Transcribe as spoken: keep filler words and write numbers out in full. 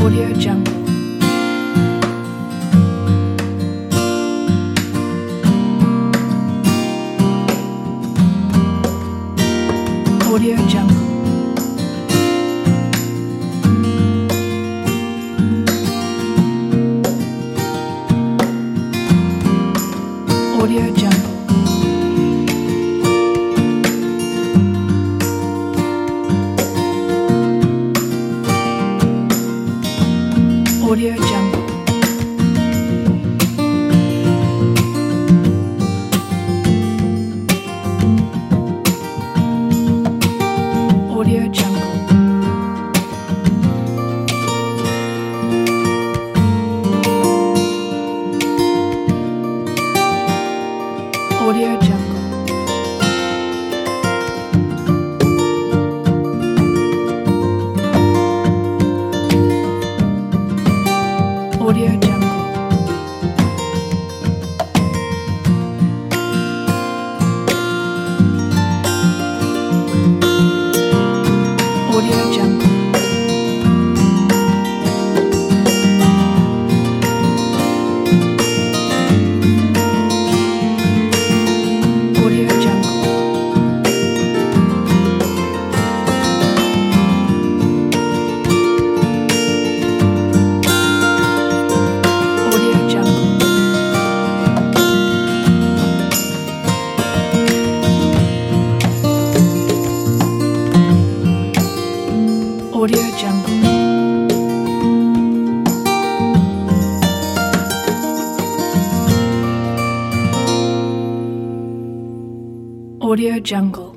Audio Jungle. Audio Jungle. Audio Jungle. Audio Jungle. Audio Jungle. Audio Jungle. Audio Jungle. Audio Jungle. Audio Jungle. Audio Jungle. Audio Jungle. Audio Jungle.